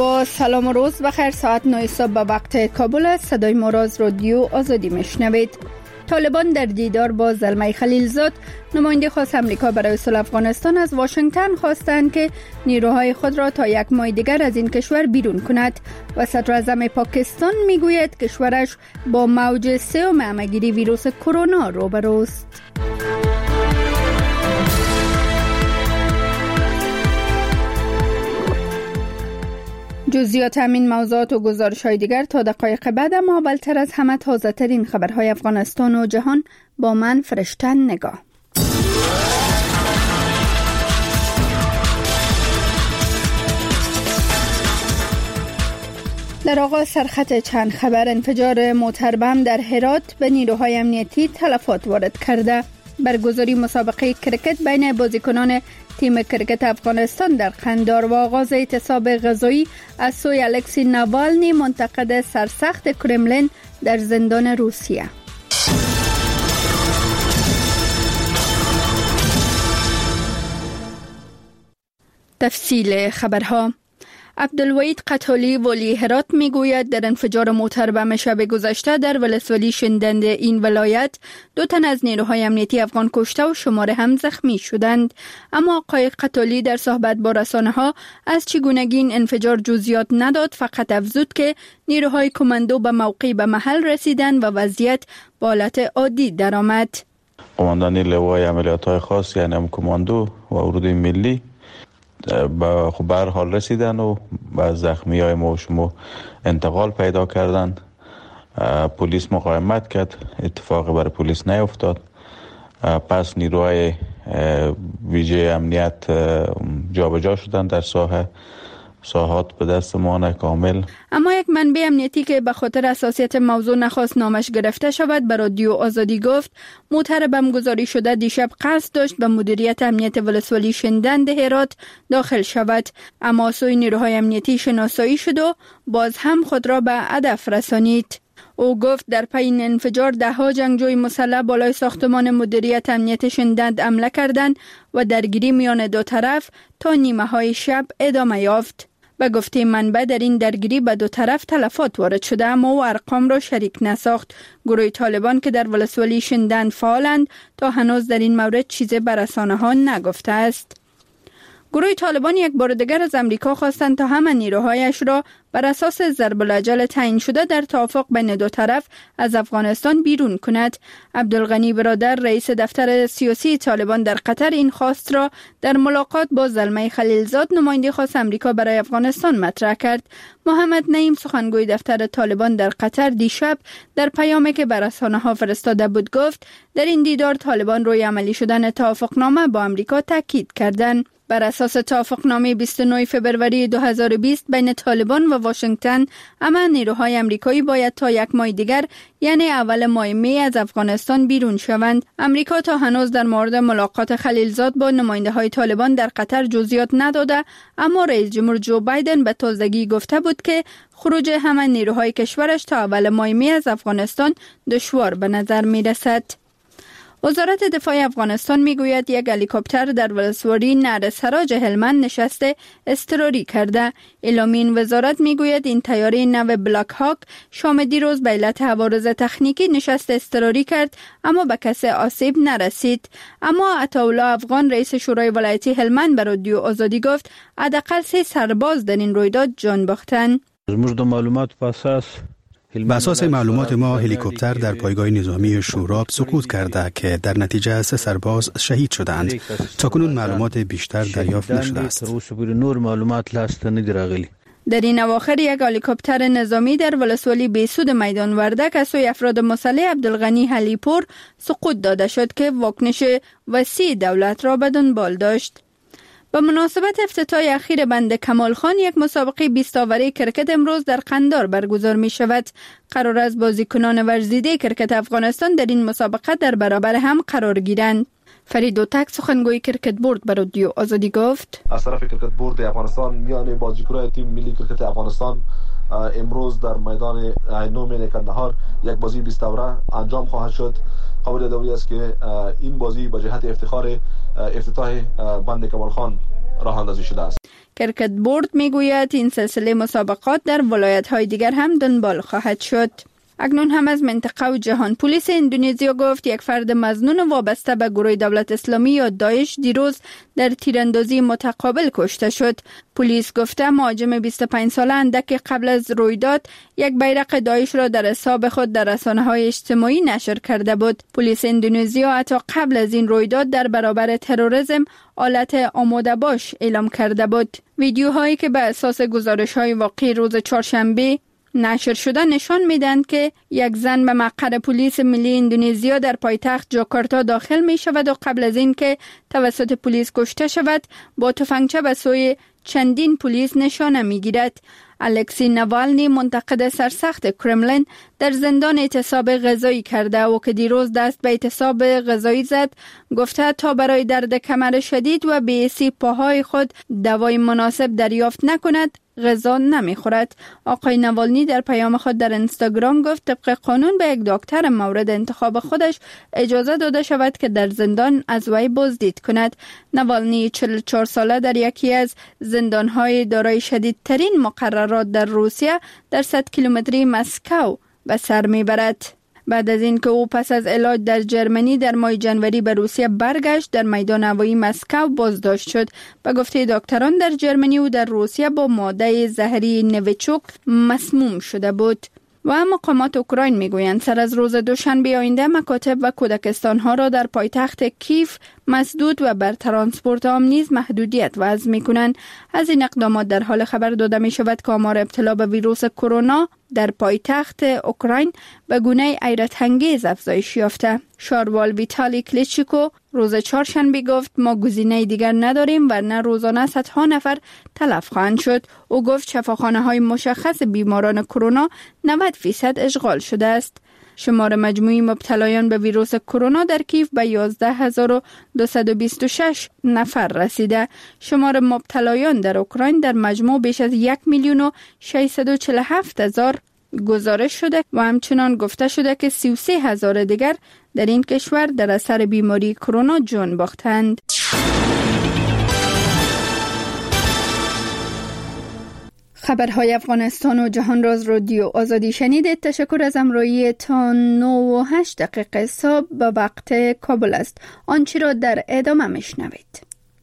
با سلام و روز بخیر. ساعت 9 صبح به وقت کابل است. صدای ما را از رادیو آزادی میشنوید. طالبان در دیدار با زلمه خلیلزاد، نماینده خاص امریکا برای صلح افغانستان، از واشنگتن خواستند که نیروهای خود را تا یک ماه دیگر از این کشور بیرون کند و صدر اعظم پاکستان میگوید کشورش با موج سوم همه‌گیری ویروس کرونا روبروست. جزئیات همین موضوعات و گزارش‌های دیگر تا دقایق بعد، اما اولتر از همه تازه‌ترین خبرهای افغانستان و جهان با من فرشته نگاه. در آغاز سرخط چند خبر: انفجار موتر بم در هرات به نیروهای امنیتی تلفات وارد کرده. برگزاری مسابقه کرکت بین بازیکنان تیم کرکت افغانستان در قندار و آغاز اعتصاب غذایی از سوی الکسی ناوالنی، منتقد سرسخت کرملین در زندان روسیه. تفصیل خبرها: عبدالوحید قتالی ولی هرات میگوید در انفجار موتر بم شب گذشته در ولسوالی شندند این ولایت 2 تن از نیروهای امنیتی افغان کشته و شماره هم زخمی شدند. اما آقای قتالی در صحبت با رسانه‌ها از چگونگی این انفجار جزئیات نداد، فقط افزود که نیروهای کماندو به موقع به محل رسیدند و وضعیت به حالت عادی درآمد. قماندانی لوای عملیات‌های خاص یعنی کماندو و ورود ملی به هر حال رسیدن و به زخمی‌های ما و شما انتقال پیدا کردن. پلیس مقاومت کرد، اتفاقی برای پلیس نیفتاد. پس نیروهای ویژه امنیت جابجا شدن در ساحات به دست ما کامل. اما یک منبع امنیتی که به خاطر حساسیت موضوع نخواست نامش گرفته شود به رادیو آزادی گفت موتر بمگذاری شده دیشب قصد داشت به مدیریت امنیت ولسوالی شندند هرات داخل شود، اما سوی نیروهای امنیتی شناسایی شد و باز هم خود را به هدف رسانید. او گفت در پی این انفجار 10 جنگجوی مسلح بالای ساختمان مدیریت امنیت شندند حمله کردند و درگیری میان دو طرف تا نیمه های شب ادامه یافت. به گفته منبع در این درگیری به 2 طرف تلفات وارد شده، اما او ارقام را شریک نساخت. گروه طالبان که در ولسوالی شندند فعالند تا هنوز در این مورد چیزی به رسانه‌ها نگفته است. گروه طالبان یک بار دیگر از امریکا خواستند تا همه نیروهایش را بر اساس ضرب الاجل تعیین شده در توافق بین 2 طرف از افغانستان بیرون کند. عبدالغنی برادر رئیس دفتر سیاسی طالبان در قطر این خواست را در ملاقات با زلمه خلیلزاد، نماینده خاص امریکا برای افغانستان مطرح کرد. محمد نعیم سخنگوی دفتر طالبان در قطر دیشب در پیامی که بر رسانه‌ها فرستاده بود گفت در این دیدار طالبان روی عملی شدن توافقنامه با امریکا تاکید کردند. بر اساس توافقنامه 29 فبروری 2020 بین طالبان و واشنگتن، اما نیروهای امریکایی باید تا 1 ماه دیگر یعنی اول ماه می از افغانستان بیرون شوند. امریکا تا هنوز در مورد ملاقات خلیلزاد با نماینده های طالبان در قطر جزئیات نداده، اما رئیس جمهور جو بایدن به تازگی گفته بود که خروج همه نیروهای کشورش تا اول ماه می از افغانستان دشوار به نظر می رسد. وزارت دفاع افغانستان میگوید یک هلیکوپتر در ولسوالی نعرسراج هلمند نشست اضطراری کرده. اعلامیه این وزارت میگوید این طیاره نو بلاک هاک شام دیروز به علت عوارض تکنیکی نشست اضطراری کرد، اما به کسی آسیب نرسید. اما عطاالله افغان رئیس شورای ولایتی هلمند به رادیو آزادی گفت حداقل 3 سرباز در این رویداد جان باختند. بر اساس معلومات ما هلیکوپتر در پایگاه نظامی شوراب سقوط کرده که در نتیجه 3 سرباز شهید شدند. تاکنون معلومات بیشتر دریافت نشده است. در این اواخر یک هلیکوپتر نظامی در ولسوالی بیسود میدان وردک از سوی افراد مسلح عبدالغنی حلیپور سقوط داده شد که واکنش وسیع دولت را به دنبال داشت. به مناسبت افتتاح اخیر بند کمال خان، یک مسابقه 20 اوری کرکت امروز در قندار برگزار می شود. قرار است بازیکنان ورزیده کرکت افغانستان در این مسابقه در برابر هم قرار گیرند. فرید اوتک سخنگوی کرکت بورد به رادیو آزادی گفت از طرف کرکت بورد افغانستان میان بازیکنان تیم ملی کرکت افغانستان امروز در میدان نومین کندهار یک بازی 20 اوره انجام خواهد شد. قابل یادآوری است که این بازی به جهت افتتاح بند کمال خان راه اندازی شده است. کرکت بورد میگوید این سلسله مسابقات در ولایت‌های دیگر هم دنبال خواهد شد. اکنون هم از منطقه و جهان. پلیس اندونزیا گفت یک فرد مظنون وابسته به گروه دولت اسلامی یا داعش دیروز در تیراندازی متقابل کشته شد. پلیس گفته مهاجم 25 ساله اندکی قبل از رویداد یک بیرق داعش را در حساب خود در رسانه‌های اجتماعی نشر کرده بود. پلیس اندونزیا حتی قبل از این رویداد در برابر تروریسم حالت آماده باش اعلام کرده بود. ویدیوهایی که به اساس گزارش‌های واقعی روز چهارشنبه نشر شده نشان میدند که یک زن به مقر پلیس ملی اندونزیا در پایتخت جاکارتا داخل می شود و قبل از این که توسط پلیس کشته شود با تفنگچه به سوی چندین پلیس نشانه می گیرد. الکسی نوالنی منتقد سرسخت کرملین در زندان اعتصاب غذایی کرده و که دیروز دست به اعتصاب غذایی زد گفته تا برای درد کمر شدید و بی‌حسی پاهای خود دوای مناسب دریافت نکند غذا نمیخورد. آقای نوالنی در پیام خود در اینستاگرام گفت طبق قانون به یک دکتر مورد انتخاب خودش اجازه داده شود که در زندان از وی بازدید کند. نوالنی 44 ساله در یکی از زندانهای دارای شدیدترین مقررات در روسیه در 100 کیلومتری مسکو به سر میبرد. بعد از این که او پس از علاج در جرمنی در ماه ژانویه به روسیه برگشت در میدان هوایی مسکو بازداشت شد. به گفته دکتران در جرمنی او در روسیه با ماده زهری نویچوک مسموم شده بود. و مقامات اوکراین میگویند سر از روز دوشنبه آینده مکاتب و کودکستان ها را در پایتخت کیف مسدود و بر ترانسپورت عام نیز محدودیت وضع میکنند. از این اقدامات در حال خبر داده می شود که آمار ابتلا به ویروس کرونا در پایتخت اوکراین به گونه حیرت انگیز افزایش یافته. شاروال ویتالی کلیچیکو روز چهارشنبه گفت ما گزینه دیگر نداریم و نه روزانه صدها نفر تلف خواهند شد. او گفت شفاخانه های مشخص بیماران کرونا 90% اشغال شده است. شمار مجموعی مبتلایان به ویروس کرونا در کیف به 11226 نفر رسیده. شمار مبتلایان در اوکراین در مجموع بیش از 1,647,000 گزارش شده و همچنان گفته شده که 33,000 دیگر در این کشور در اثر بیماری کرونا جان باختند. خبرهای افغانستان و جهان را از رادیو آزادی شنیدید. تشکر از همراهی تا 9:08 صبح به وقت کابل است. آنچه را در ادامه میشنوید.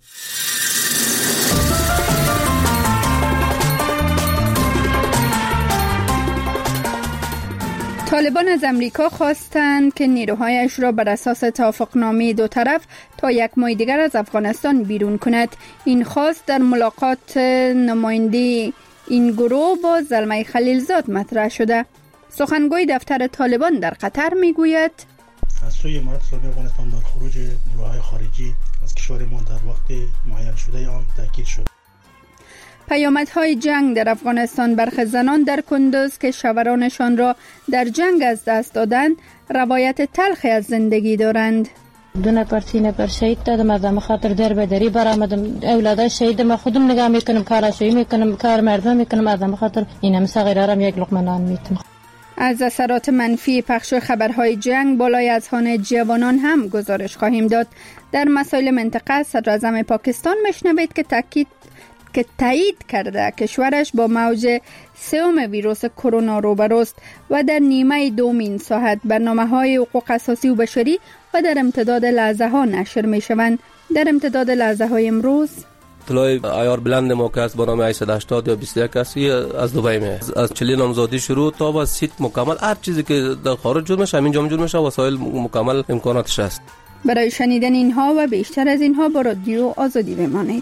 طالبان از امریکا خواستند که نیروهایش را بر اساس توافقنامه دو طرف تا یک ماه دیگر از افغانستان بیرون کند. این خواست در ملاقات نماینده این گروه با زلمه خلیلزاد مطرح شده. سخنگوی دفتر طالبان در قطر میگوید از سوی امارات اسلامی افغانستان در خروج نیروهای خارجی از کشور ما در وقت معین شده آن تاکید شد. پیامدهای جنگ در افغانستان. برخی زنان در کندوز که شوهرانشان را در جنگ از دست دادند روایت تلخی از زندگی دارند. 2 نفر 3 نفر شهید دادم، از خاطر در بدری برآمدم. اولاد شهید ما خودم نگاه میکنم، کاراشویی میکنم، کار مردم میکنم، از خاطر اینم صغیرارم یک لقمه نان میتونم. از اثرات منفی پخش خبرهای جنگ بالای اذهان جوانان هم گزارش خواهیم داد. در مسائل منطقه صدر اعظم پاکستان میشنوید که تایید کرده کشورش با موج 3 ویروس کرونا روبروست و در نیمه دوم این ساعت برنامه‌های حقوق اساسی و بشری و در امتداد لحظه ها نشر می شوند. در امتداد لحظه های امروز اطلاع عیار بلند ما که است با نام 880 یا 21 است از دبی می از چلی نامزادی شروع تا با سیت مکمل هر چیزی که در خارج جور میشه همینجا جور میشه، وسایل مکمل امکاناتش است. برای شنیدن اینها و بیشتر از اینها با رادیو آزادی بمانید.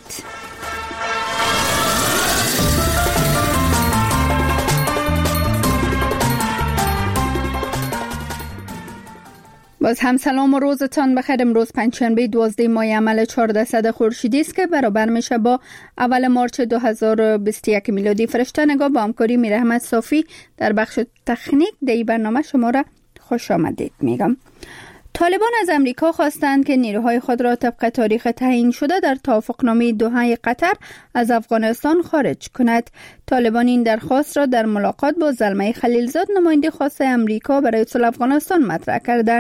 باز هم سلام و روزتان بخیر. امروز پنجشنبه 12 ماه عمل 1400 خورشیدی است که برابر میشه با اول مارچ 2021 میلادی. فرشته نگاه با همکاری میر احمد صافی در بخش تکنیک دی برنامه شما را خوش آمدید میگم. طالبان از امریکا خواستند که نیروهای خود را طبق تاریخ تعیین شده در توافقنامه دوحه قطر از افغانستان خارج کند. طالبان این درخواست را در ملاقات با زلمه خلیلزاد نماینده خاص امریکا برای صلح افغانستان مطرح کردند.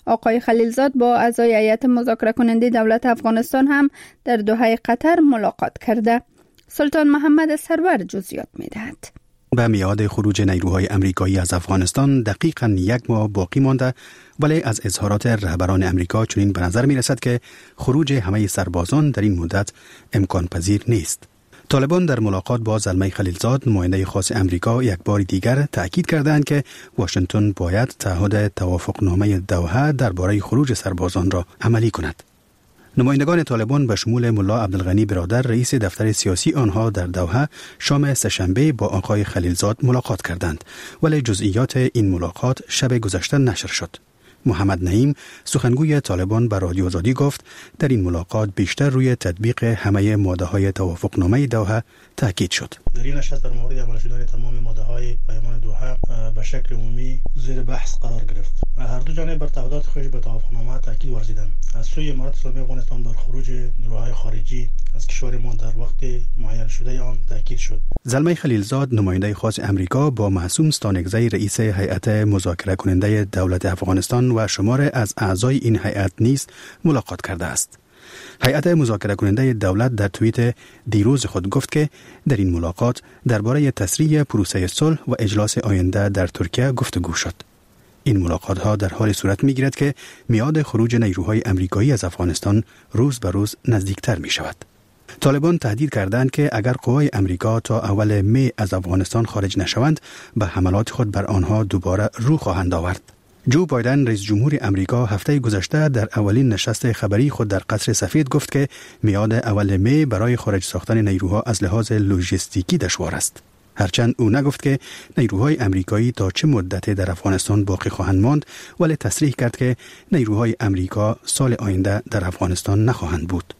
آقای خلیلزاد با اعضای هیئت مذاکره کننده دولت افغانستان هم در دوحه قطر ملاقات کرده. سلطان محمد سرور جزئیات می‌دهد. به میعاد خروج نیروهای امریکایی از افغانستان دقیقاً 1 ماه باقی مانده، ولی از اظهارات رهبران امریکا چنین به نظر می رسد که خروج همه سربازان در این مدت امکان پذیر نیست. طالبان در ملاقات با زلمه خلیلزاد نماینده خاص امریکا یک بار دیگر تأکید کردند که واشنگتن باید تعهد توافقنامه دوحه درباره خروج سربازان را عملی کند. نمایندگان طالبان به شمول ملا عبدالغنی برادر رئیس دفتر سیاسی آنها در دوحه شام سه‌شنبه با آقای خلیلزاد ملاقات کردند، ولی جزئیات این ملاقات شب گذشته نشر شد. محمد نعیم سخنگوی طالبان به رادیو آزادی گفت در این ملاقات بیشتر روی تطبیق همه ماده‌های توافقنامه دوحه تاکید شد. در این نشست در مورد عمل شدن تمام ماده‌های پیمان دوحه به شکل عمومی زیر بحث قرار گرفت. هر دو جانب بر تعهدات خود به توافقنامه تاکید ورزیدند. از سوی امارات اسلامی افغانستان بر خروج نیروهای خارجی از کشور ما در وقت معین شده آن تاکید شد. زلمه خلیلزاد نماینده خاص امریکا با معصوم ستانکزی رئیس هیئت مذاکره کننده دولت افغانستان و شمار از اعضای این هیئت نیز ملاقات کرده است. هیئت مذاکره کننده دولت در توییت دیروز خود گفت که در این ملاقات درباره تسریع پروسه صلح و اجلاس آینده در ترکیه گفتگو شد. این ملاقات ها در حال صورت می گیرد که میعاد خروج نیروهای امریکایی از افغانستان روز به روز نزدیکتر می شود. طالبان تهدید کردند که اگر قوای امریکا تا اول می از افغانستان خارج نشوند به حملات خود بر آنها دوباره رو خواهند آورد. جو بایدن رئیس جمهور امریکا هفته گذشته در اولین نشست خبری خود در قصر سفید گفت که میعاد اول می برای خارج ساختن نیروها از لحاظ لوجستیکی دشوار است. هرچند او نگفت که نیروهای امریکایی تا چه مدت در افغانستان باقی خواهند ماند، ولی تصریح کرد که نیروهای امریکا سال آینده در افغانستان نخواهند بود.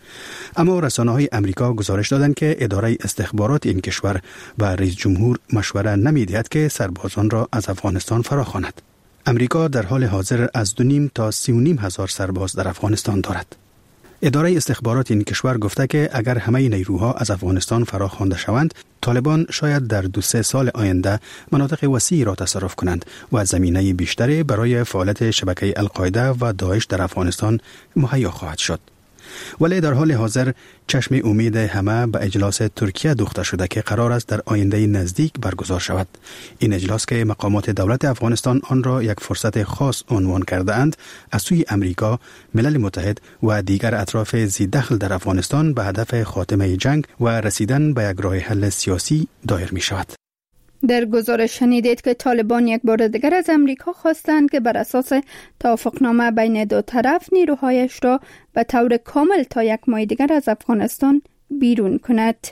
اما رسانه‌های امریکا گزارش دادند که اداره استخبارات این کشور به رئیس جمهور مشوره نمی‌دهد که سربازان را از افغانستان فراخواند. امریکا در حال حاضر از 2.5 تا 3.5 هزار سرباز در افغانستان دارد. اداره استخبارات این کشور گفته که اگر همه نیروها از افغانستان فراخوانده شوند، طالبان شاید در 2-3 سال آینده مناطق وسیعی را تصرف کنند و زمینه بیشتری برای فعالیت شبکه القاعده و داعش در افغانستان مهیا خواهد شد. ولی در حال حاضر چشم امید همه به اجلاس ترکیه دوخته شده که قرار است در آینده نزدیک برگزار شود. این اجلاس که مقامات دولت افغانستان آن را یک فرصت خاص عنوان کرده اند، از سوی امریکا، ملل متحد و دیگر اطراف ذی دخل در افغانستان به هدف خاتمه جنگ و رسیدن به یک راه حل سیاسی دایر می شود. در گزارش شنیدید که طالبان یک بار دیگر از امریکا خواستند که بر اساس توافقنامه بین دو طرف نیروهایش را به طور کامل تا 1 ماه دیگر از افغانستان بیرون کند.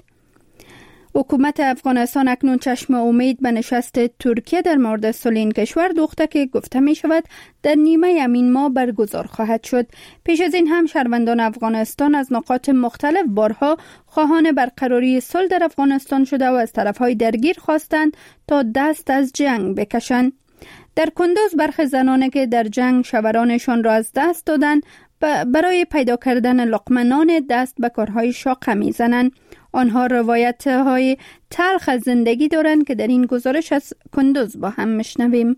حکومت افغانستان اکنون چشم امید به نشست ترکیه در مورد صلح این کشور دوخته که گفته می شود در نیمه همین ماه برگزار خواهد شد. پیش از این هم شهروندان افغانستان از نقاط مختلف بارها خواهان برقراری صلح در افغانستان شده و از طرفهای درگیر خواستند تا دست از جنگ بکشند. در کندوز برخی زنانی که در جنگ شوهرانشان را از دست دادند برای پیدا کردن لقمه نان دست به کارهای شاقه می‌زنند. آنها روایت‌های تلخ از زندگی دارند که در این گزارش از کندوز با هم میشنویم.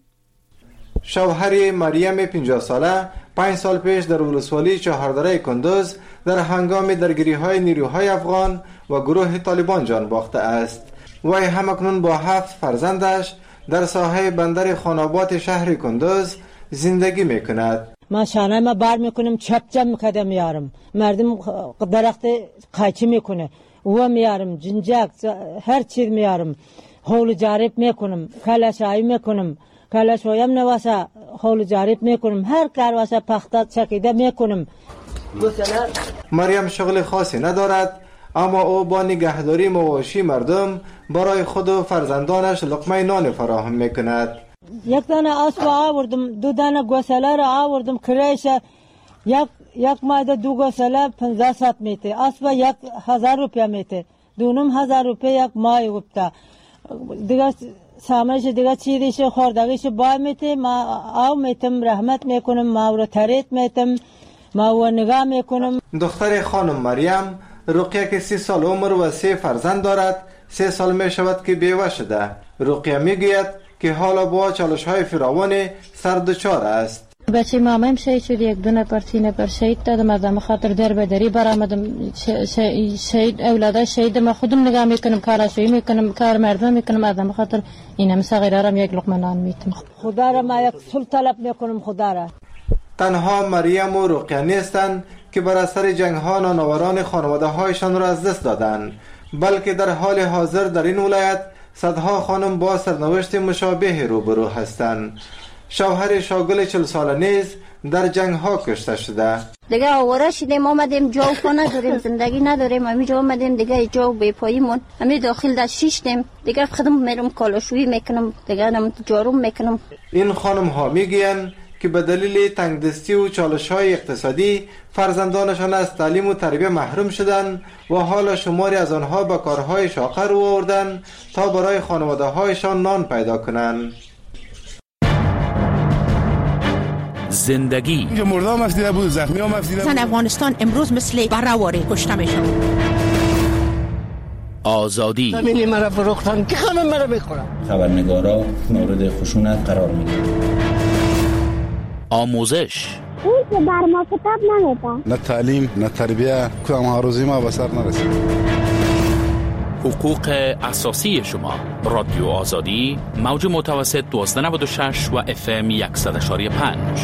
شوهر مریم 50 ساله 5 سال پیش در ولسوالی چهاردره کندوز در هنگام درگیری‌های نیروهای افغان و گروه طالبان جان باخته است. وی همکنون با 7 فرزندش در ساحه بندر خاناباد شهر کندوز زندگی میکند. ما شانه ما بار میکنم، چپ چپ میکردم میارم، مردم درخت قاچی میکنه و میارم، جنجاک هر چیز میارم، حول جارب میکنم، کلاشایی میکنم، کلاشایم نواسه حول جارب میکنم، هر کار واسه پخته چکیده میکنم. مریم شغل خاصی ندارد، اما او با نگهداری مواشی مردم برای خود و فرزندانش لقمه نان فراهم میکند. یک دانه اسب آوردم، 2 دانه گوساله را آوردم، کرایش یک ماده 2 گوساله 15 میته، اسب 1000 روپیه میته، 2500 روپیه یک ماه گفته. دیگه سامش دیگه چیزیش خوردگیش با میته، ما آو میتم رحمت میکنم، ما رو تریت میتم، ما و نگاه میکنم. دختر خانم مریم رقیه که 30 سال عمر و 3 فرزند دارد، 3 سال می شود که بیوه شده. رقیه میگوید که حالا با چالش‌های فراوان سر دچار است. بچه مامایم شهید شد، یک دو نفر سی نفر شهید دادم، از خاطر در بدری برآمدم. شهید اولاد شهید ما خودم نگاه میکنم، کاراشویی میکنم، کار مردم میکنم، از خاطر اینم صغیرارم یک لقمه نان میتم. خدا را ما یک صلح طلب میکنم. خدا را تنها مریم و رقیه نیستند که بر اثر جنگ ها نانآوران خانواده هایشان را از دست دادند، بلکه در حال حاضر در این ولایت صدها خانم با سرنوشت مشابه روبرو هستند. شوهر شاگل 40 ساله نیز در جنگ ها کشته شده. دیگه آواره شدیم، آمدیم جا نداریم، زندگی نداریم، همینجا آمدیم دیگه جا بی پاییمون، همین داخل در شیشتیم دیگه. خودم میرم کالاشویی میکنم دیگه، نم جارم میکنم. این خانم ها میگویند که به دلیل تنگدستی و چالش‌های اقتصادی فرزندانشان از تعلیم و تربیت محروم شدند و حالا شماری از آنها به کارهای شاقه رو آوردند تا برای خانواده‌هایشان نان پیدا کنند. زندگی مردم افدیده بود، زخمی هم افدیده بود. افغانستان امروز مثل برآواره کشته میشن. آزادی زمینی مرا فروختن که همه مرا میخورن. خبرنگارا مورد خشونت قرار میگیرن. آموزش اون که بر ما کتاب نمیده، نه تعلیم نه تربیه، کدام هاروزی ما به سر نرسید. حقوق اساسی شما. رادیو آزادی، موج متوسط 1296 و FM 100.5.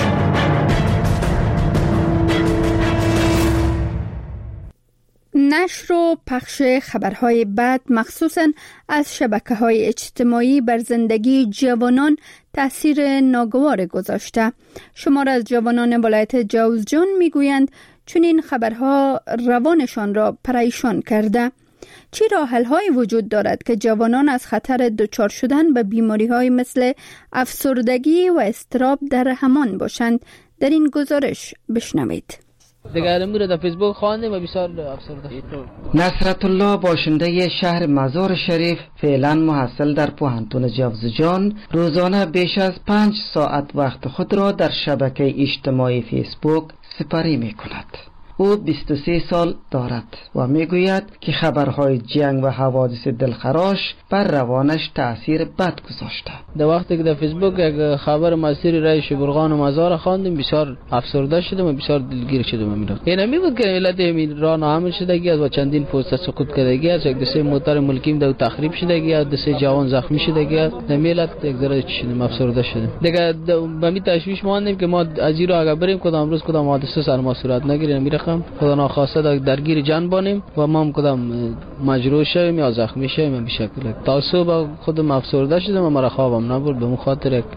نشر و پخش خبرهای بد مخصوصاً از شبکه‌های اجتماعی بر زندگی جوانان تأثیر ناگوار گذاشته. شمار از جوانان ولایت جوزجان میگویند چون این خبرها روانشان را پریشان کرده. چه راه‌حل‌هایی وجود دارد که جوانان از خطر دچار شدن به بیماری‌های مثل افسردگی و اضطراب در امان باشند؟ در این گزارش بشنوید. دیگر امروز در فیسبوک خواندیم و بسیار افسرده. نصرت الله باشنده شهر مزار شریف فعلا محصل در پوهنتون جوزجان روزانه بیش از 5 ساعت وقت خود را در شبکه اجتماعی فیسبوک سپری می کند. او 23 سال دارد و میگوید که خبرهای جنگ و حوادث دلخراش بر روانش تأثیر بد گذاشته. در وقتی که در فیسبوک یک خبر مسیر رای شبرغان و مزار خواندیم بسیار افسرده شدم و بسیار دلگیر شدم. این می بود که ملت همین راه ناامن شدگی از و چندین پست سقوط کردگی از، یک دسته موتر ملکیم دو تخریب شدگی از، دسته جوان زخمی شدگی از، در ملت یک ذره شدم افسرده شدم. دیگه به می تشویش ماندیم که ما از زیرو اگر بریم کدام روز کدام حادثه سر ما صورت نگیره، خدا ناخواسته درگیر جان بانیم و ما هم کدام مجروح شویم یا زخمی شویم. به شکل تعصب خودم افسرده شدم و مرا خوابم نبرد، به اون خاطر یک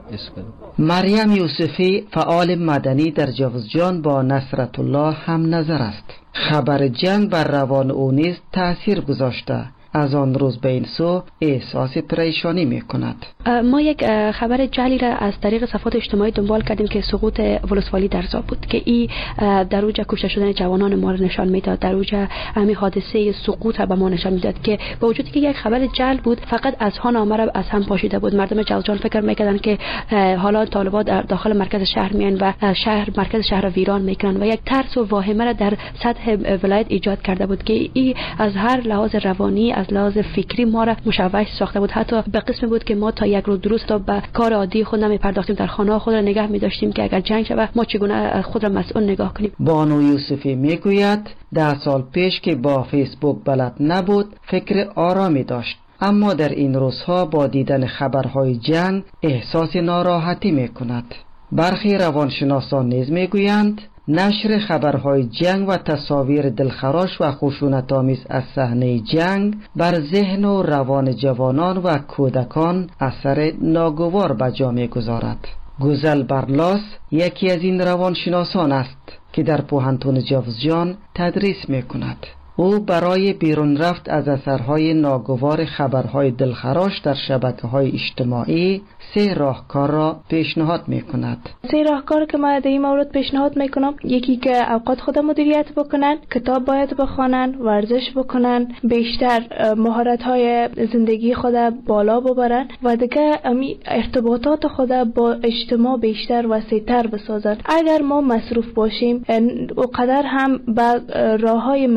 مریم یوسفی فعال مدنی در جوزجان با نصرت الله هم نظر است. خبر جنگ بر روان او نیز تأثیر گذاشته. از آن روز به این سو احساس پریشانی می کند. ما یک خبر جعلی را از طریق صفحات اجتماعی دنبال کردیم که سقوط ولسوالی در زا بود که این در اوج کشته شدن جوانان ما را نشان میداد، در اوج همین حادثه سقوط را به ما نشان میداد که با وجودی که یک خبر جعل بود فقط از ها نامه را از هم پاشیده بود. مردم جوزجان فکر میکردن که حالا طالبان در داخل مرکز شهر میان و مرکز شهر را ویران میکنن و یک ترس و واهمه را در سطح ولایت ایجاد کرده بود که این از هر لحاظ روانی از لحاظ فکری ما را مشوش ساخته بود. حتی به قسم بود که ما تا یک روز درست تا به کار عادی خود نمی‌پرداختیم، در خانه خود را نگاه می‌داشتیم که اگر جنگ شود ما چگونه خود را مسئول نگاه کنیم. بانو یوسفی میگوید 10 سال پیش که با فیسبوک بلد نبود فکر آرامی داشت، اما در این روزها با دیدن خبرهای جنگ احساس ناراحتی می‌کند. برخی روانشناسان نیز میگویند نشر خبرهای جنگ و تصاویر دلخراش و خشونت‌آمیز از صحنه جنگ بر ذهن و روان جوانان و کودکان اثر ناگوار به جا می‌گذارد. گزل برلاس یکی از این روانشناسان است که در پوهنتون جوزجان تدریس می‌کند. او برای بیرون رفت از اثرهای ناگوار خبرهای دلخراش در شبکه‌های اجتماعی 3 راهکار را پیشنهاد می‌کند. 3 راهکار که من در این مورد پیشنهاد می‌کنم، یکی که اوقات خود مدیریت بکنن، کتاب باید بخوانن، ورزش بکنن، بیشتر مهارت‌های زندگی خود بالا ببرن و دیگه ارتباطات خود با اجتماع بیشتر وسیع‌تر بسازن. اگر ما مصروف باشیم، اونقدر هم به راه‌های منفی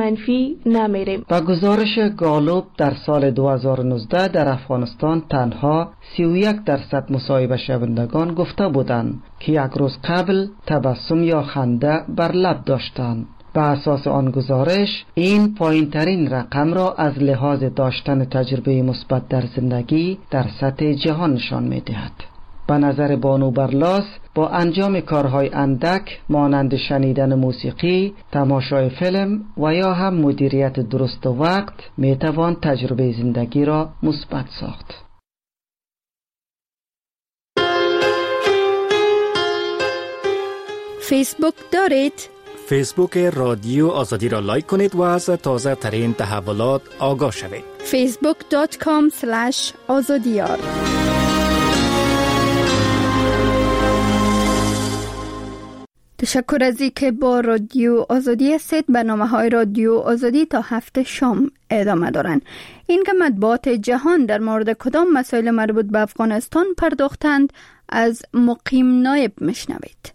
جایی نمیریم. با گزارش گالوب در سال 2019 در افغانستان تنها 31% مصاحبه شوندگان گفته بودند که یک روز قبل تبسم یا خنده بر لب داشتند. به اساس آن گزارش این پایین‌ترین رقم را از لحاظ داشتن تجربه مثبت در زندگی در سطح جهان نشان می‌دهد. به نظر بانو برلاس با انجام کارهای اندک مانند شنیدن موسیقی، تماشای فیلم و یا هم مدیریت درست وقت میتوان تجربه زندگی را مثبت ساخت. فیسبوک دارید؟ فیسبوک رادیو آزادی را لایک کنید و از تازه ترین تحولات آگاه شوید. facebook.com/azadiyar. تشکر از اینکه با رادیو آزادی هستید. برنامه‌های رادیو آزادی تا هفته شام ادامه دارند. این که مطبوعات جهان در مورد کدام مسائل مربوط به افغانستان پرداختند از مقیم نایب میشنوید.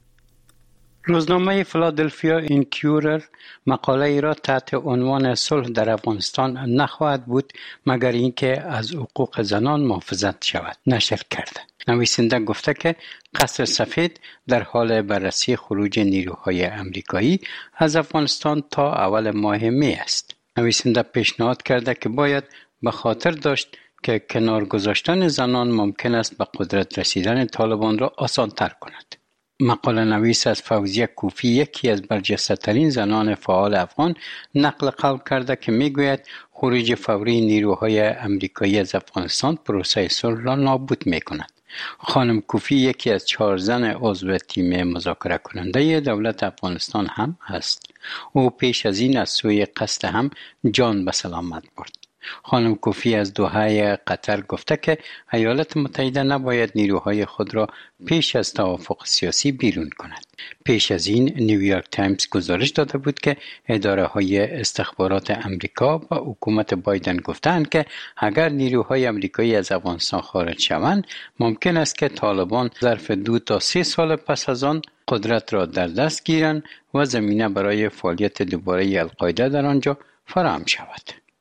روزنامه فیلادلفیا اینکیورر مقاله ای را تحت عنوان صلح در افغانستان نخواهد بود مگر اینکه از حقوق زنان محافظت شود نشر کرده. نویسنده گفته که قصر سفید در حال بررسی خروج نیروهای امریکایی از افغانستان تا اول ماه می است. نویسنده پیشنهاد کرده که باید به خاطر داشت که کنار گذاشتن زنان ممکن است به قدرت رسیدن طالبان را آسان تر کند. مقاله نویس از فوزیه کوفی، یکی از برجسته ترین زنان فعال افغان، نقل قول کرده که میگوید خروج فوری نیروهای امریکایی از افغانستان پروسه صلح را نابود میکند. خانم کوفی یکی از 4 زن عضو تیم مذاکره کننده دولت افغانستان هم است. او پیش از این از سوی قصد هم جان به سلامت برد. خانم کوفی از دوحه قطر گفته که ایالات متحده نباید نیروهای خود را پیش از توافق سیاسی بیرون کند. پیش از این نیویورک تایمز گزارش داده بود که اداره های استخبارات امریکا و حکومت بایدن گفتند که اگر نیروهای امریکایی از افغانستان خارج شوند ممکن است که طالبان ظرف 2 تا 3 سال پس از آن قدرت را در دست گیرند و زمینه برای فعالیت دوباره القاعده در آنجا فراهم شود.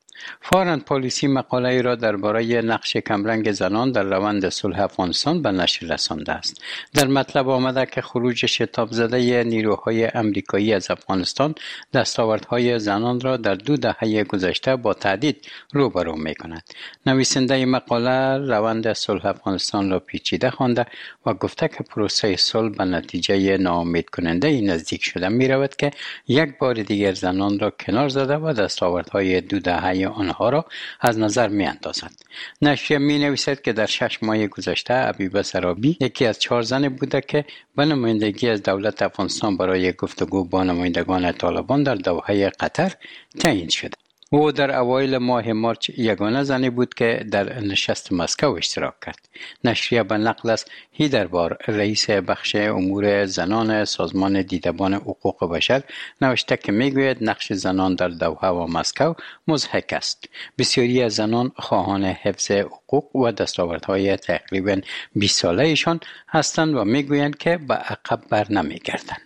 فارن پالیسی مقاله را درباره نقش کمرنگ زنان در روند صلح افغانستان به نشر رسانده است. در مطلب آمده که خروج شتاب زده نیروهای امریکایی از افغانستان دستاوردهای زنان را در 2 دهه گذشته با تهدید روبرو می‌کند. نویسنده مقاله روند صلح افغانستان را پیچیده خوانده و گفته که پروسه صلح به نتیجه ناامید کننده نزدیک شده می‌رود که یک بار دیگر زنان را کنار زده و دستاوردهای 2 دهه آنها را از نظر می اندازد. نشریه می نویسد که در 6 ماه گذشته حبیبه سرابی یکی از 4 زن بوده که به نمایندگی از دولت افغانستان برای گفتگو با نمایندگان طالبان در دوحه قطر تعیین شده. او در اوایل ماه مارچ یگانه زنی بود که در نشست مسکو اشتراک کرد. نشریه به نقل از هیدربار، رئیس بخش امور زنان سازمان دیدبان حقوق بشر، نوشته که میگوید نقش زنان در دوحه و مسکو مضحک است. بسیاری از زنان خواهان حفظ حقوق و دستاوردهای تقریباً 20 ساله‌شان هستند و میگویند که به عقب بر نمیگردند.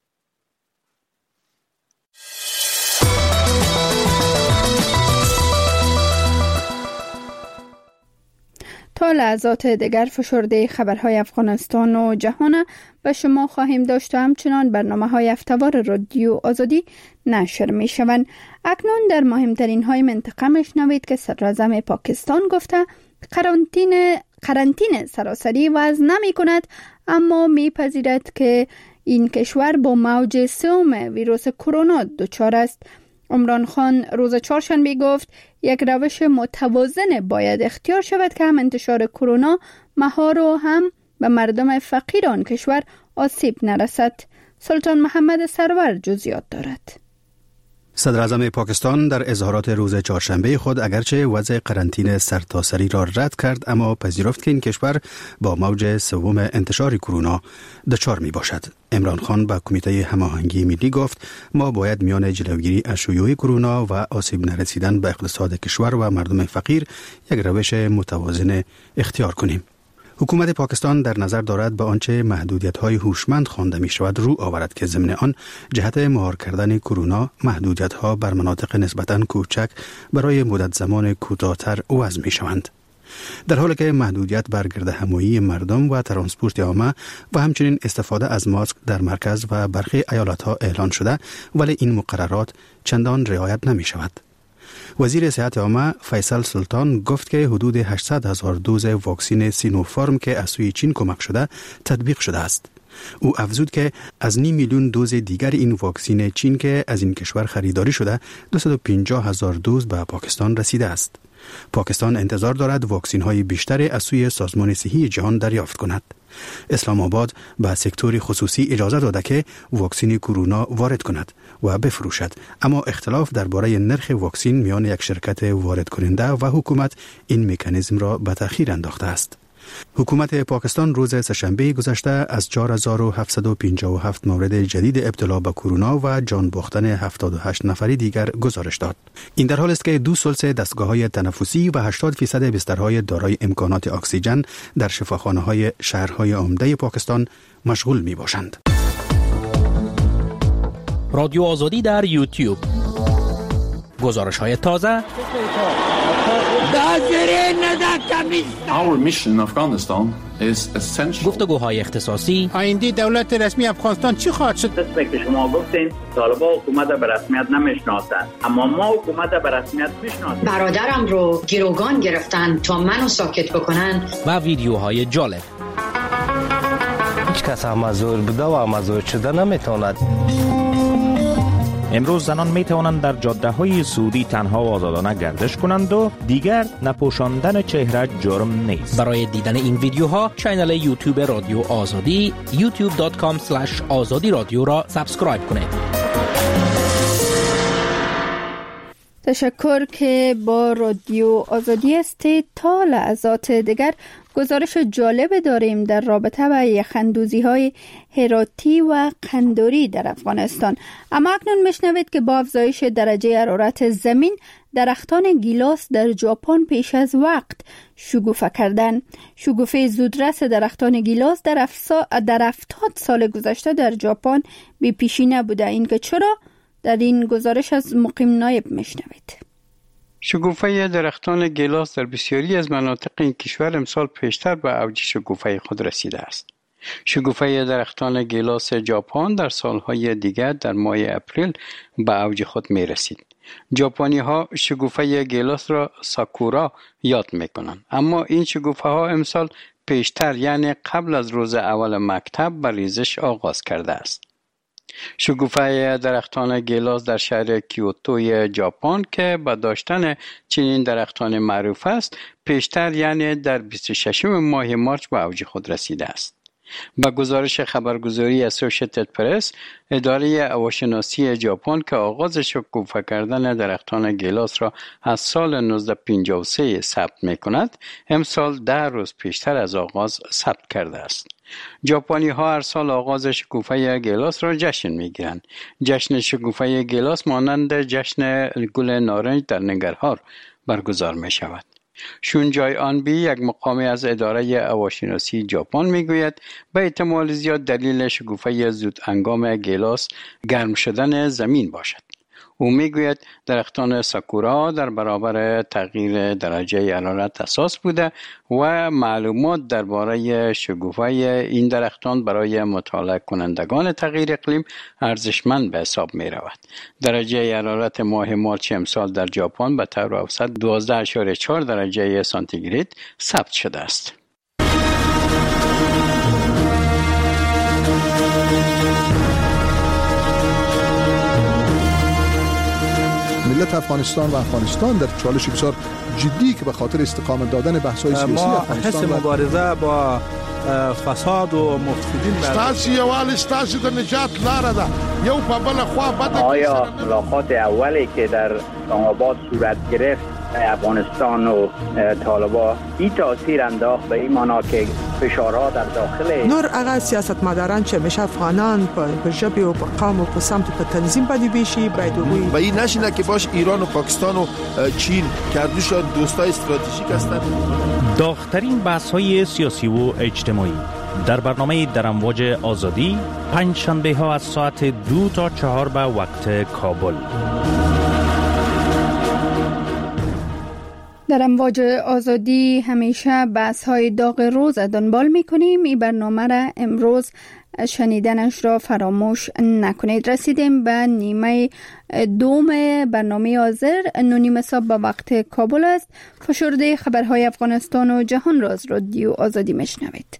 تا لحظات دیگر فشرده خبرهای افغانستان و جهان به شما خواهیم داشت و همچنان برنامه‌های هفته‌وار رادیو آزادی نشر می‌شوند. اکنون در مهمترین های منطقه میشنوید که صدراعظم پاکستان گفته قرنطینه سراسری وضع نمی کند، اما میپذیرد که این کشور با موج 3 ویروس کرونا دچار است. عمران خان روز چهارشنبه گفت یک روش متوازن باید اختیار شود که هم انتشار کرونا مهار و هم به مردم فقیر آن کشور آسیب نرسد. سلطان محمد سرور جزئیات دارد. صدر اعظم پاکستان در اظهارات روز چهارشنبه خود اگرچه وضع قرنطینه سرتاسری را رد کرد، اما پذیرفت که این کشور با موج 3 انتشار کرونا دچار می باشد. عمران خان به کمیته هماهنگی ملی گفت ما باید میان جلوگیری از شیوع کرونا و آسیب نرسیدن به اقتصاد کشور و مردم فقیر یک روش متوازن اختیار کنیم. حکومت پاکستان در نظر دارد به آنچه محدودیت‌های هوشمند خوانده می‌شود رو آورد که ضمن آن جهت مهار کردن کرونا محدودیت‌ها بر مناطق نسبتاً کوچک برای مدت زمان کوتاه‌تر وضع می‌شوند. در حالی که محدودیت بر گردهمایی مردم و ترانسپورت عامه و همچنین استفاده از ماسک در مرکز و برخی ایالت‌ها اعلان شده، ولی این مقررات چندان رعایت نمی‌شود. وزیر صحت عامه فیصل سلطان گفت که حدود 800,000 دوز واکسن سینوفارم که از سوی چین کمک شده تطبیق شده است. او افزود که از 9 میلیون دوز دیگر این واکسن چین که از این کشور خریداری شده 250,000 دوز به پاکستان رسیده است. پاکستان انتظار دارد واکسن های بیشتری از سوی سازمان صحی جهان دریافت کند. اسلام آباد به سکتور خصوصی اجازه داده که واکسن کرونا وارد کند و بفروشد، اما اختلاف درباره نرخ واکسن میان یک شرکت وارد کننده و حکومت این مکانیزم را به تأخیر انداخته است. حکومت پاکستان روز سه‌شنبه گذشته از 4757 مورد جدید ابتلا به کرونا و جان باختن 78 نفری دیگر گزارش داد. این در حال است که 2 ثلث دستگاه‌های تنفسی و 80% بسترهای دارای امکانات اکسیژن در شفاخانه‌های شهرهای عمده پاکستان مشغول می‌باشند. رادیو آزادی در یوتیوب. گزارش‌های تازه. Our mission in Afghanistan is essential. گفتگوهای اختصاصی. آینده دولت رسمی افغانستان چی خواهد شد؟ مثل که شما گفتین طالبان حکومت به رسمیت نمیشناسند، اما ما حکومت به رسمیت میشناسیم. برادرم رو گروگان گرفتن تا منو ساکت بکنن. و ویدیوهای جالب. هیچ کس مزور بوده و مزور شده نمیتواند. امروز زنان می توانند در جاده‌های سعودی تنها و آزادانه گردش کنند و دیگر نپوشاندن چهره جرم نیست. برای دیدن این ویدیوها کانال یوتیوب رادیو آزادی youtube.com/azadi رادیو را سابسکرایب کنید. تشکر که با رادیو آزادی هستید. تا لحظات دیگر گزارش جالب داریم در رابطه با یخ‌اندوزی‌های هراتی و قنداری در افغانستان. اما اکنون میشنوید که با افزایش درجه حرارت زمین درختان گیلاس در ژاپن پیش از وقت شکوفه کردند. شکوفه زودرس درختان گیلاس در 70 سال گذشته در ژاپن بی پیشی نبوده. این که چرا؟ در این گزارش از مقیم نایب میشنوید. شکوفه درختان گیلاس در بسیاری از مناطق این کشور امسال پیشتر به اوج شکوفه خود رسیده است. شکوفه درختان گیلاس ژاپن در سالهای دیگر در ماه اپریل به اوج خود می رسید. ژاپنی ها شکوفه گیلاس را ساکورا یاد می کنند، اما این شکوفه ها امسال پیشتر یعنی قبل از روز اول مکتب به ریزش آغاز کرده است. شکوفه درختان گیلاس در شهر کیوتوی ژاپن که با داشتن چنین درختان معروف است، پیشتر یعنی در 26 ماه مارس به اوج خود رسیده است. با گزارش خبرگزاری اسوشیتد پرس، اداره هواشناسی ژاپن که آغاز شکوفه کردن درختان گیلاس را از سال 1953 ثبت می‌کند، امسال 10 روز پیشتر از آغاز ثبت کرده است. ژاپنی ها هر سال آغاز شکوفه گیلاس را جشن می‌گیرند. جشن شکوفه گیلاس مانند جشن گل نارنج در ننگرهار برگزار می‌شود. شونجای آنبی، یک مقامی از اداره هواشناسی ژاپن، میگوید به احتمال زیاد دلیل شکوفه زود هنگام گیلاس گرم شدن زمین باشد. او میگوید درختان ساکورا در برابر تغییر درجه حرارت حساس بوده و معلومات درباره شکوفه این درختان برای مطالعه کنندگان تغییر اقلیم ارزشمند به حساب می رود. درجه حرارت ماه مارس امسال در ژاپن به طور اوسط 12.4 درجه سانتیگراد ثبت شده است. ملت افغانستان و افغانستان در چالش بسیار جدی که به خاطر استقامت دادن بحث‌های سیاسی افغانستان ما حس مبارزه با فساد و مفسدین ستاسو یوال ستاسو د نجات لاره ده. یو په بل خوا بده. آیا ملاقات اولی که در اسلام آباد صورت گرفت افغانستان و طالبان این تاثیر انداخت به این معنا که فشارها در داخل نور هغه سیاستمداران چې همیشه افغانان په ژبه او په قوم او په سمت په تنظیم باندې بیشي باید وګوري و این نشینه که باش ایران و پاکستان و چین که دوشان دوستای استراتژیک هستند. داغ‌ترین بحث‌های سیاسی و اجتماعی در برنامه در امواج آزادی پنج شنبه ها از ساعت 2 تا 4 به وقت کابل. در امواج آزادی همیشه بحث های داغ روز دنبال می کنیم. این برنامه را امروز شنیدنش را فراموش نکنید. رسیدیم به نیمه دوم برنامه حاضر. 9:30 صبح به وقت کابل است. فشرده خبرهای افغانستان و جهان را از رادیو آزادی میشنوید.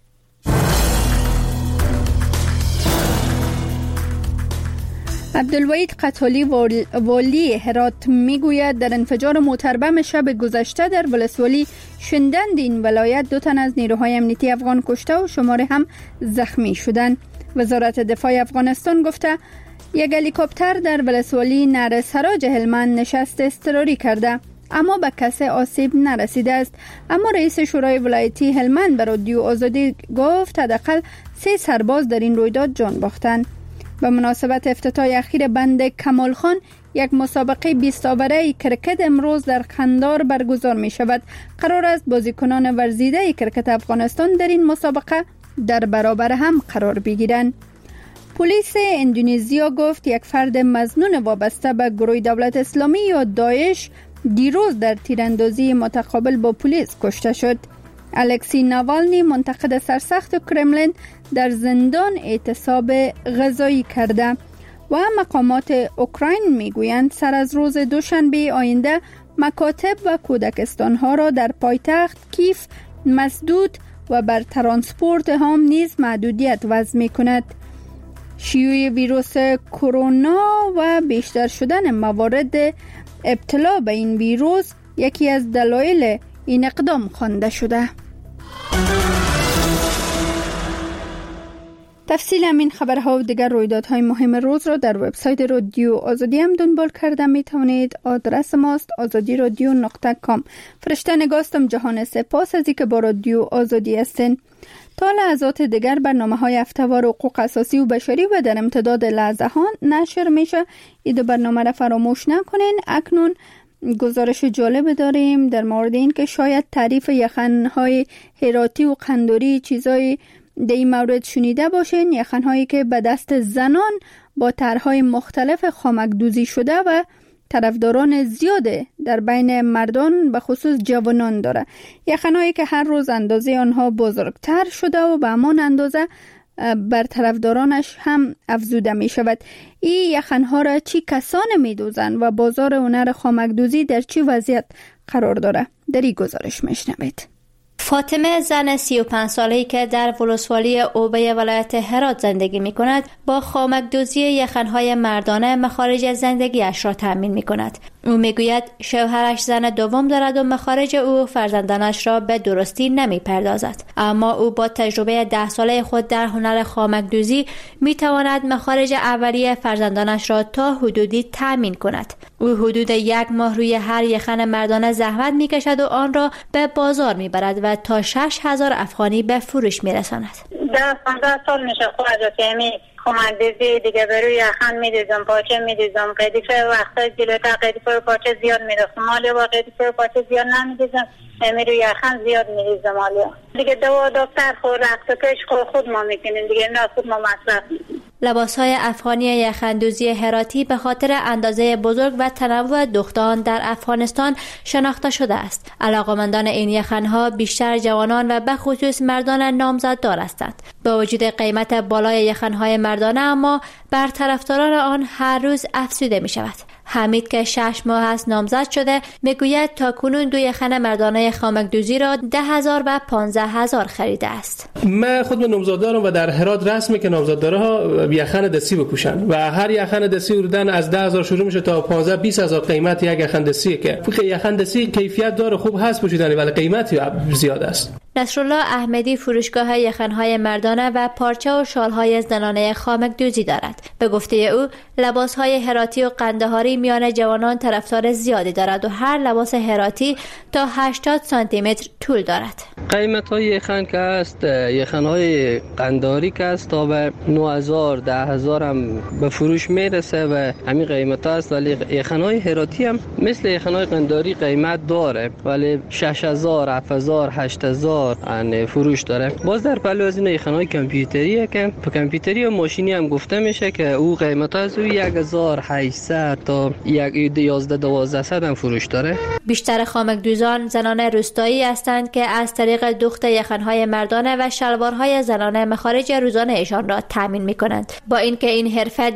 عبدالوحید قتالی والی هرات میگوید در انفجار موتر بم شب گذشته در ولسوالی شندند این ولایت 2 تن از نیروهای امنیتی افغان کشته و شماره هم زخمی شدند. وزارت دفاع افغانستان گفته یک هلیکوپتر در ولسوالی نعره سراج هلمند نشست اضطراری کرده اما به کسی آسیب نرسیده است. اما رئیس شورای ولایتی هلمند به رادیو آزادی گفت حداقل 3 سرباز در این رویداد جان باختند. به مناسبت افتتاح اخیر بند کمال خان یک مسابقه 20 آوره کرکت امروز در قندار برگزار می شود. قرار است بازیکنان ورزیده کرکت افغانستان در این مسابقه در برابر هم قرار بگیرند. پلیس اندونزیا گفت یک فرد مظنون وابسته به گروه دولت اسلامی یا داعش دیروز در تیراندازی متقابل با پلیس کشته شد. الکسی ناوالنی منتقد سرسخت کرملین در زندان اعتصاب غذایی کرده و مقامات اوکراین میگویند سر از روز دوشنبه آینده مکاتب و کودکستانها را در پایتخت کیف مسدود و بر ترانسپورت هم نیز محدودیت وضع می کند. شیوع ویروس کرونا و بیشتر شدن موارد ابتلا به این ویروس یکی از دلایل این اقدام خوانده شده. تفصیل همین خبرها و دیگر رویدادهای مهم روز را در وبسایت رادیو آزادی هم دنبال کرده می توانید. آدرس ماست azadiradio.com. فرشته نگاستم جهان سپاس از اینکه با رادیو آزادی هستین. تا لحظات دیگر برنامه‌های هفته‌وار حقوق اساسی و بشری و در امتداد لحظه ها نشر میشه. این 2 برنامه را فراموش نکنین. اکنون گزارش جالب داریم در مورد این که شاید تعریف یخن‌های هراتی و قندوری چیزای در این مورد شنیده باشین. یخن‌هایی که به دست زنان با طرح‌های مختلف خامک‌دوزی شده و طرفداران زیاده در بین مردان به خصوص جوانان داره. یخن‌هایی که هر روز اندازه آنها بزرگتر شده و به همان اندازه بر طرفدارانش هم افزوده می شود. این یخن‌ها را چی کسان می دوزن و بازار هنر خامک‌دوزی در چی وضعیت قرار داره؟ در این گزارش میشنوید. فاطمه زن 35 ساله‌ای که در ولسوالی اوبه ولایت هرات زندگی می‌کند با خامک‌دوزی یخن‌های مردانه مخارج زندگیش را تأمین می‌کند. او می‌گوید شوهرش زن دوم دارد و مخارج او فرزندانش را به درستی نمی‌پردازد، اما او با تجربه 10 ساله خود در هنر خامک‌دوزی می‌تواند مخارج اولیه فرزندانش را تا حدودی تأمین کند. او حدود 1 ماه روی هر یخن مردانه زحمت می‌کشد و آن را به بازار می‌برد و تا 6000 افغانی به فروش می‌رساند. 10-15 سال میشه خواهد که همی خامک‌دوزی دیگه بروی یخن می‌دیزم، پاچه می‌دیزم، قدیفه وقتا جلوتر قدیفه و پاچه زیاد می‌دیزم، مالی با قدیفه و پاچه زیاد نمی‌دیزم، همی روی یخن زیاد می‌دیزم مالی. دیگه دوا دکتر خود رقص و کش خود ما می‌کنیم دیگه، نه خود ما مصرف می‌کنیم. لباس‌های افغانی یخندوزی هراتی به خاطر اندازه بزرگ و تنوع دختان در افغانستان شناخته شده است. علاقه‌مندان این یخن‌ها بیشتر جوانان و به خصوص مردان نامزددار هستند. با وجود قیمت بالای یخن‌های مردانه اما بر طرفداران آن هر روز افزوده می‌شود. حمید که 6 ماه است نامزد شده میگوید تا کنون 2 یخن مردانه خامک‌دوزی را 10,000 و 15,000 خریده است. من خود نامزددارم و در هرات رسمه که نامزددارها یخن دستی بپوشن و هر یخن دستی اردن از 10,000 شروع میشه تا 15-20,000 قیمت یک یخن دستی که یخن دستی کیفیت داره، خوب هست پوشیدنی ولی قیمتی زیاد است. نصرالله احمدی فروشگاه یخن‌های مردانه و پارچه و شال‌های زنانه خامک دوزی دارد. به گفته او لباس‌های هراتی و قندهاری میان جوانان طرفدار زیادی دارد و هر لباس هراتی تا 80 سانتی متر طول دارد. قیمت‌های یخن که است، یخن‌های قندهاری که است تا به 9000 10000 هم به فروش میرسه و همین قیمت است، ولی یخن‌های هراتی هم مثل یخن‌های قندهاری قیمت داره ولی 6000 7000 8000 فروش داره. باز در پلو از این یخن‌های کامپیوتریه که کامپیوتری و ماشینی هم گفته میشه که او قیمت از 1800 تا 11-1200 هم فروش داره. بیشتر خامک دوزان زنان روستایی هستند که از طریق دوخت یخن‌های مردانه و شلوارهای زنانه مخارج روزانه ایشان را تامین می‌کنند. با اینکه این حرفه